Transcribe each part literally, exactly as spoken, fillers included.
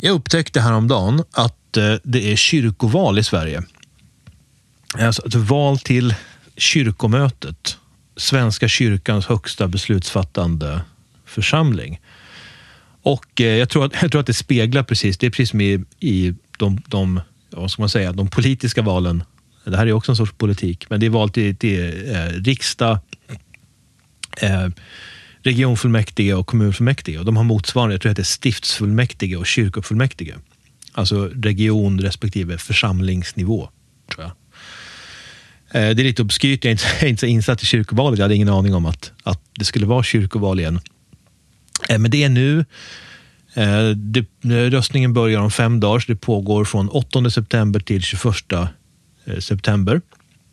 Jag upptäckte häromdagen att eh, det är kyrkoval i Sverige. Alltså ett val till kyrkomötet. Svenska kyrkans högsta beslutsfattande församling. Och eh, jag, tror att, jag tror att det speglar precis, det är precis som i, i de, de, vad ska man säga, de politiska valen. Det här är också en sorts politik, men det är val till, till eh, riksdag, eh, regionfullmäktige och kommunfullmäktige. Och de har motsvarande, jag tror att det är stiftsfullmäktige och kyrkofullmäktige. Alltså region respektive församlingsnivå, tror jag. Eh, det är lite obskyrt, jag är inte, jag är inte så insatt i kyrkovalet. Jag hade ingen aning om att, att det skulle vara kyrkoval igen. Eh, men det är nu. Eh, det, röstningen börjar om fem dagar, så det pågår från åttonde september till tjugoförsta september.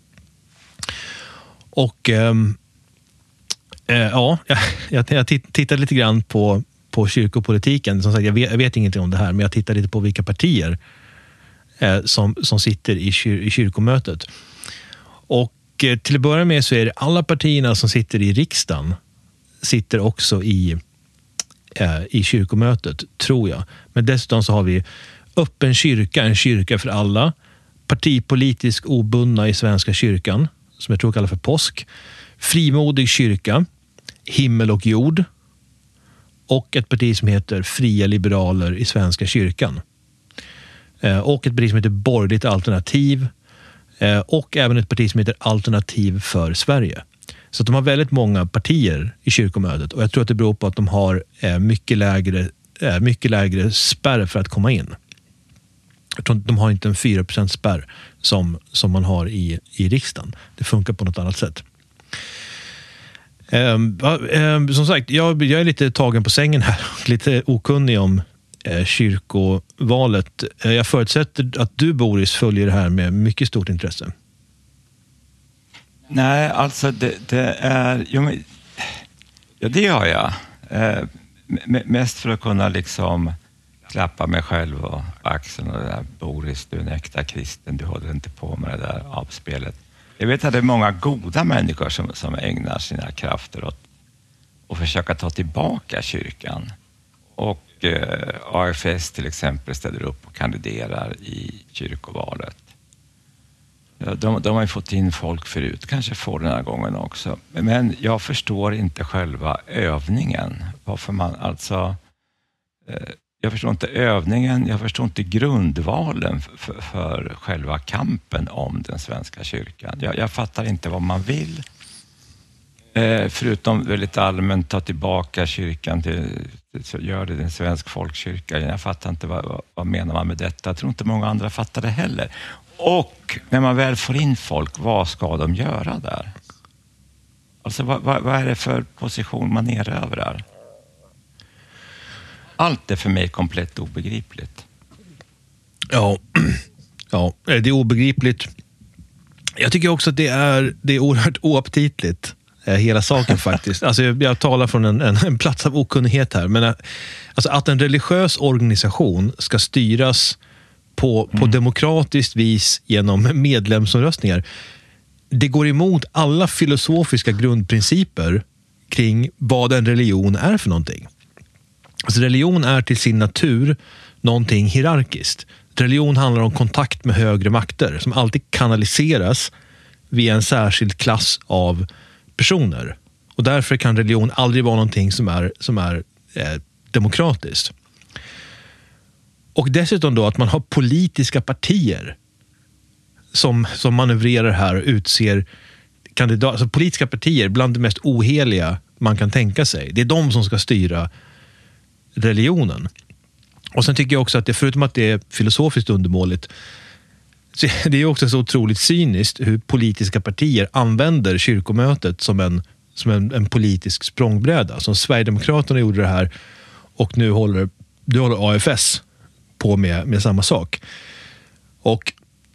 Och ehm, eh, ja, jag, jag tittade lite grann på, på kyrkopolitiken. Som sagt, jag vet, jag vet ingenting om det här, men jag tittar lite på vilka partier eh, som, som sitter i, kyr, i kyrkomötet. Och eh, till att börja med så är det alla partierna som sitter i riksdagen sitter också i, eh, i kyrkomötet, tror jag. Men dessutom så har vi öppen kyrka, en kyrka för alla. Partipolitisk obundna i Svenska kyrkan, som jag tror kallar för påsk. Frimodig kyrka, himmel och jord. Och ett parti som heter Fria liberaler i Svenska kyrkan. Eh, och ett parti som heter Borgerligt alternativ. Eh, och även ett parti som heter Alternativ för Sverige. Så att de har väldigt många partier i kyrkomötet. Och jag tror att det beror på att de har eh, mycket lägre, eh, mycket lägre spärr för att komma in. De har inte en fyra procent spärr som, som man har i, i riksdagen. Det funkar på något annat sätt. Um, um, som sagt, jag, jag är lite tagen på sängen här och lite okunnig om eh, kyrkovalet. Uh, jag förutsätter att du, Boris, följer det här med mycket stort intresse. Nej, alltså det, det är... Jo, men, ja, det gör jag. Eh, m- mest för att kunna liksom... klappa mig själv och axeln och det där. Boris, du är en äkta kristen, du håller inte på med det där avspelet. Jag vet att det är många goda människor som, som ägnar sina krafter åt att försöka ta tillbaka kyrkan. Och eh, A F S till exempel ställer upp och kandiderar i kyrkovalet. Ja, de, de har ju fått in folk förut, kanske får den här gången också. Men jag förstår inte själva övningen. Varför man alltså... Eh, Jag förstår inte övningen, jag förstår inte grundvalen för, för själva kampen om den svenska kyrkan. Jag, jag fattar inte vad man vill. Eh, förutom väldigt allmänt ta tillbaka kyrkan till, så gör det en svensk folkkyrka. Jag fattar inte vad, vad, vad menar man med detta. Jag tror inte många andra fattar det heller. Och när man väl får in folk, vad ska de göra där? Alltså vad, vad, vad är det för position man erövrar? Allt är för mig komplett obegripligt. Ja, ja, det är obegripligt. Jag tycker också att det är, det är oerhört oaptitligt, hela saken faktiskt. Alltså jag, jag talar från en, en, en plats av okunnighet här. Men alltså att en religiös organisation ska styras på, på mm. demokratiskt vis genom medlemsomröstningar, det går emot alla filosofiska grundprinciper kring vad en religion är för någonting. Alltså religion är till sin natur någonting hierarkiskt. Religion handlar om kontakt med högre makter som alltid kanaliseras via en särskild klass av personer. Och därför kan religion aldrig vara någonting som är, som är eh, demokratiskt. Och dessutom då att man har politiska partier som, som manövrerar här och utser kandidater. Alltså politiska partier, bland det mest oheliga man kan tänka sig. Det är de som ska styra religionen. Och sen tycker jag också att det, förutom att det är filosofiskt undermåligt, så det är också så otroligt cyniskt hur politiska partier använder kyrkomötet som en, som en, en politisk språngbräda. Som Sverigedemokraterna gjorde det här och nu håller, nu håller A F S på med, med samma sak. Och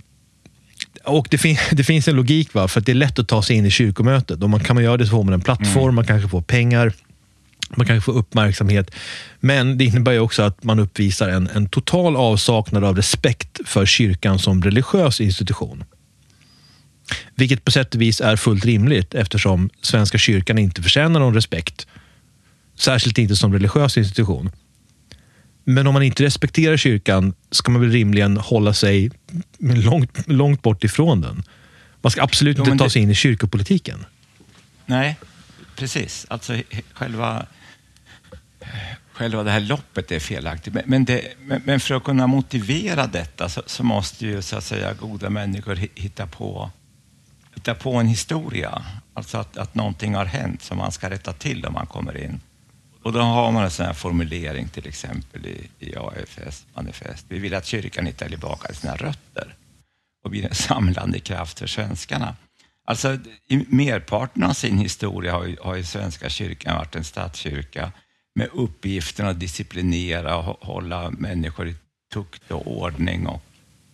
Och det, fin- det finns en logik, va? För att det är lätt att ta sig in i kyrkomötet. Och man kan man göra det så får man en plattform, mm. man kanske får pengar, man kanske får uppmärksamhet. Men det innebär ju också att man uppvisar en, en total avsaknad av respekt för kyrkan som religiös institution. Vilket på sätt och vis är fullt rimligt eftersom Svenska kyrkan inte förtjänar någon respekt. Särskilt inte som religiös institution. Men om man inte respekterar kyrkan ska man väl rimligen hålla sig långt, långt bort ifrån den. Man ska absolut jo, inte ta det... sig in i kyrkopolitiken. Nej, precis. Alltså själva, själva det här loppet är felaktigt. Men, men, det, men, men för att kunna motivera detta så, så måste ju så att säga goda människor hitta på, hitta på en historia. Alltså att, att någonting har hänt som man ska rätta till om man kommer in. Och då har man en sån här formulering till exempel i, i A F S-manifest. Vi vill att kyrkan hittar tillbaka sina rötter och blir en samlande kraft för svenskarna. Alltså i merparten av sin historia har ju, har ju svenska kyrkan varit en statskyrka med uppgiften att disciplinera och hålla människor i tukt och ordning och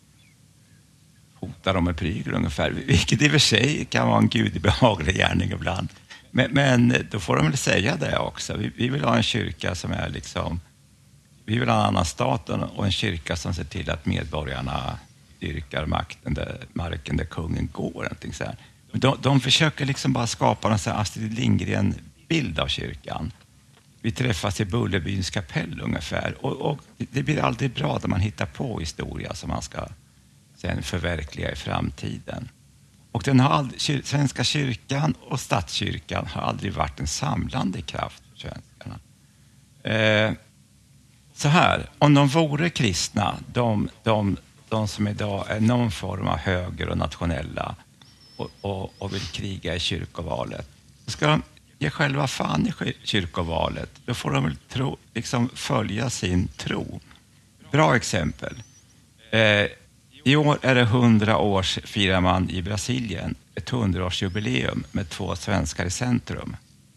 hota dem med prygel ungefär. Vilket i och för sig kan vara en gudbehaglig gärning ibland. Men, men då får de väl säga det också. Vi, vi vill ha en kyrka som är liksom... Vi vill ha en annan stat och en kyrka som ser till att medborgarna dyrkar makten där, marken där kungen går. Så här. De, de försöker liksom bara skapa en Astrid Lindgren-bild av kyrkan. Vi träffas i Bullerbyns kapell ungefär. Och, och det blir aldrig bra när man hittar på historia som man ska sen förverkliga i framtiden. Och den har aldrig, Svenska kyrkan och statskyrkan har aldrig varit en samlande kraft för svenskarna. Eh, så här, om de vore kristna, de, de, de som idag är någon form av höger och nationella och, och, och vill kriga i kyrkovalet, så ska de ge själva fan i kyrkovalet. Då får de väl tro, liksom följa sin tro. Bra exempel. Eh, I år är det hundra års firar man i Brasilien, ett hundraårsjubileum med två svenskar i centrum.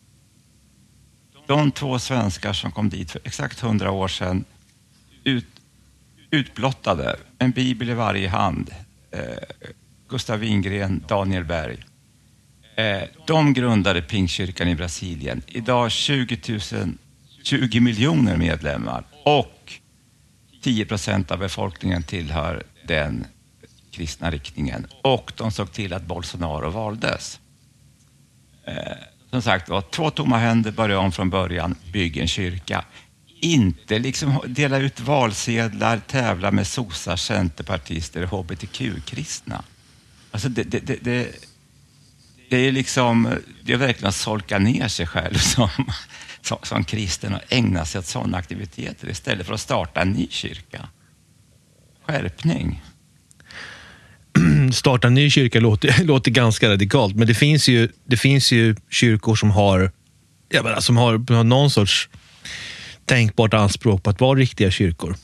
De två svenskar som kom dit för exakt hundra år sedan ut, utblottade, en bibel i varje hand, eh, Gustav Wingren, Daniel Berg. Eh, de grundade Pingstkyrkan i Brasilien. Idag tjugo tusen, tjugo miljoner medlemmar och tio procent av befolkningen tillhör den kristna riktningen. Och de såg till att Bolsonaro valdes. Eh, som sagt var, två tomma händer, börja om från början, bygga en kyrka. Inte liksom dela ut valsedlar, tävla med sossar, centerpartister och H B T Q-kristna. Alltså det, det, det, det, det är liksom, det är verkligen att solka ner sig själv som, som, som kristen och ägna sig åt sådana aktiviteter istället för att starta en ny kyrka. Skärpning. Starta en ny kyrka låter, låter ganska radikalt, men det finns ju, det finns ju kyrkor som har, jag menar, som har, har någon sorts tänkbart anspråk på att vara riktiga kyrkor.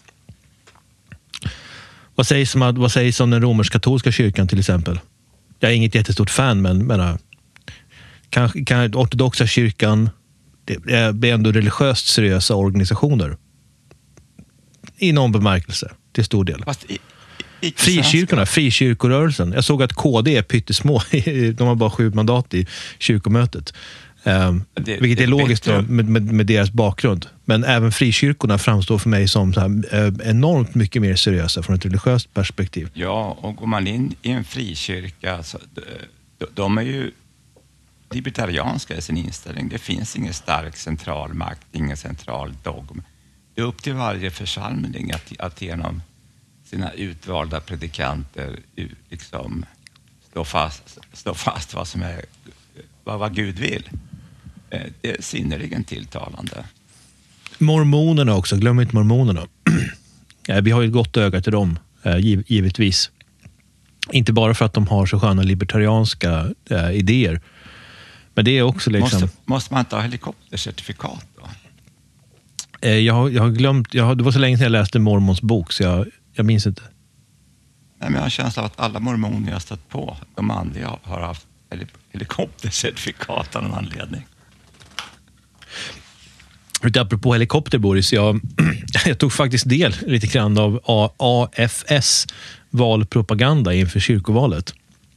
Vad sägs om, vad sägs om den romersk-katolska kyrkan till exempel? Jag är inget jättestort fan, men menar, kan, kan ortodoxa kyrkan, det är ändå religiöst seriösa organisationer i någon bemärkelse till stor del. Fast i, i, Frikyrkorna, frikyrkorörelsen. Jag såg att K D är pyttesmå. De har bara sju mandat i kyrkomötet. Um, det, vilket det är logiskt då, med, med, med deras bakgrund. Men även frikyrkorna framstår för mig som så här, eh, enormt mycket mer seriösa från ett religiöst perspektiv. Ja, och går man in i en frikyrka så, de, de är ju libertarianska i sin inställning. Det finns ingen stark central makt, ingen central dogm. Det är upp till varje församling att, att genom sina utvalda predikanter liksom stå fast, stå fast vad som är vad, vad Gud vill. Det är synnerligen tilltalande. Mormonerna också, glöm inte mormonerna. Vi har ju ett gott öga till dem, givetvis. Inte bara för att de har så sköna libertarianska äh, idéer. Men det är också liksom... Måste, måste man inte ha helikoptercertifikat då? Eh, jag, har, jag har glömt... Jag har, det var så länge sedan jag läste Mormons bok, så jag, jag minns inte. Nej, men jag har en känsla av att alla mormoner jag stött på, de manliga, har haft helikoptercertifikat av någon anledning. Apropå helikopter, Boris, jag, jag tog faktiskt del lite grann av A F S valpropaganda inför kyrkovalet.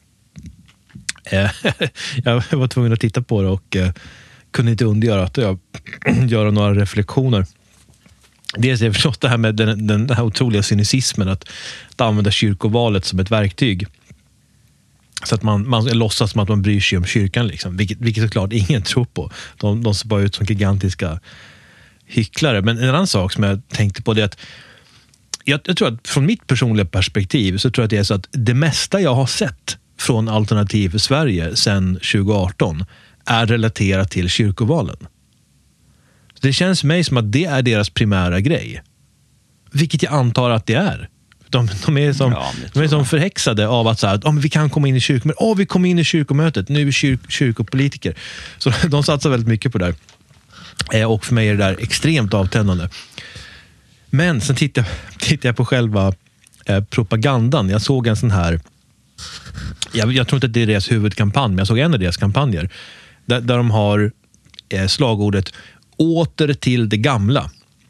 Jag var tvungen att titta på det och kunde inte undgöra att jag göra några reflektioner. Dels är det förstås det här med den, den här otroliga cynismen att, att använda kyrkovalet som ett verktyg. Så att man, man låtsas som att man bryr sig om kyrkan, liksom. vilket, vilket såklart ingen tror på. De, de ser bara ut som gigantiska hycklare. Men en annan sak som jag tänkte på det är att jag, jag tror att från mitt personliga perspektiv så tror jag att det är så att det mesta jag har sett från Alternativ för Sverige sedan tjugo arton är relaterat till kyrkovalen. Det känns för mig som att det är deras primära grej. Vilket jag antar att det är. De, de är som, ja, de är som förhäxade av att, så här, att oh, men vi kan komma in i kyrkomötet. Åh, oh, vi kommer in i kyrkomötet. Nu är vi kyr, kyrkopolitiker. Så de satsar väldigt mycket på det där. Och för mig är det där extremt avtändande. Men sen tittar, tittar jag på själva eh, propagandan. Jag såg en sån här... Jag, jag tror inte att det är deras huvudkampanj, men jag såg en av deras kampanjer. Där, där de har eh, slagordet åter till det gamla.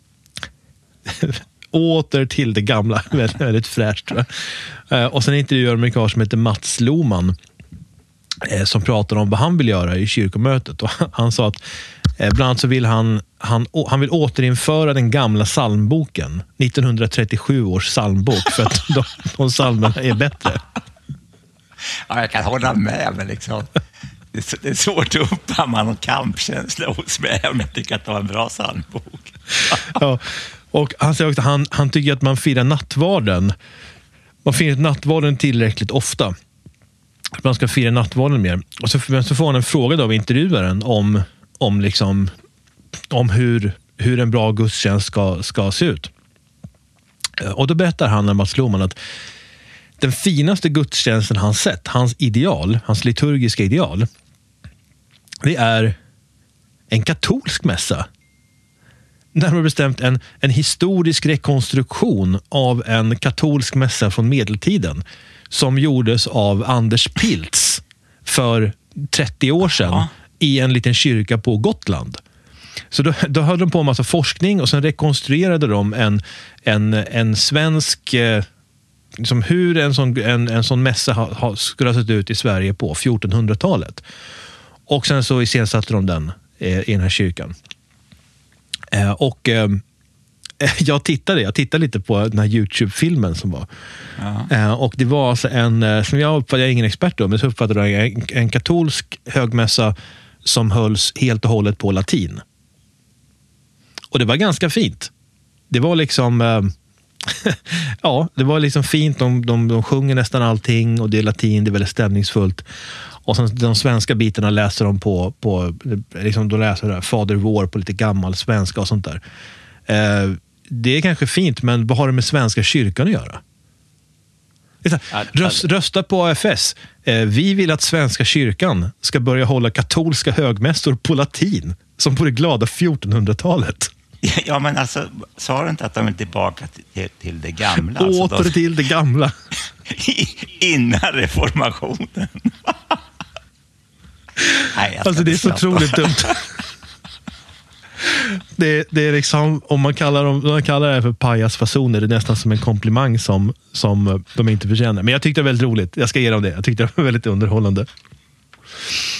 Åter till det gamla. väldigt, väldigt fräscht, tror jag. Eh, och sen intervjuar de en karl som heter Mats Lohman eh, som pratar om vad han vill göra i kyrkomötet. Och han sa att eh, bland annat så vill han, han, han vill återinföra den gamla psalmboken. nittonhundratrettiosju års psalmbok, för att de, de psalmerna är bättre. Ja, jag kan hålla med, men liksom, det, är, det är svårt att uppamma någon kampkänsla hos mig om jag tycker att det var en bra psalmbok. Ja, och han säger också att han, han tycker att man firar nattvarden. Man firar nattvarden tillräckligt ofta. Man ska fira nattvarden mer. Och så, så får han en fråga då av intervjuaren om, om, liksom, om hur, hur en bra gudstjänst ska, ska se ut. Och då berättar han, Mats Lohman, att den finaste gudstjänsten han sett, hans ideal, hans liturgiska ideal, det är en katolsk mässa. Närmare bestämt en, en historisk rekonstruktion av en katolsk mässa från medeltiden som gjordes av Anders Pilz för trettio år sedan ja. i en liten kyrka på Gotland. Så då, då höll de på en massa forskning och sen rekonstruerade de en, en, en svensk... Eh, liksom hur en sån, en, en sån mässa ha, ha, skulle ha sett ut i Sverige på fjortonhundratalet. Och sen så iscensatte de den eh, i den här kyrkan. Eh, och eh, jag tittade jag tittade lite på den här YouTube-filmen som var. Eh, och det var alltså en, som jag uppfattade, jag är ingen expert då, men så uppfattade jag en, en katolsk högmässa som hölls helt och hållet på latin. Och det var ganska fint. Det var liksom... Eh, ja, det var liksom fint. De, de, de sjunger nästan allting och det är latin, det är väldigt stämningsfullt. Och sen de svenska bitarna läser de på, på liksom de läser där, Fader vår på lite gammal svenska och sånt där. Eh, det är kanske fint, men vad har det med svenska kyrkan att göra? Röst, rösta på A F S. Eh, vi vill att svenska kyrkan ska börja hålla katolska högmässor på latin, som på det glada fjortonhundratalet. Ja, men alltså, sa du inte att de är tillbaka till, till det gamla? Åter alltså, de... till det gamla. Innan reformationen. Nej, alltså det är så otroligt dumt. det, det är liksom, om man kallar, dem, man kallar det för pajasfasoner, det är nästan som en komplimang som, som de inte förtjänar. Men jag tyckte det var väldigt roligt. Jag ska ge dem det. Jag tyckte det var väldigt underhållande.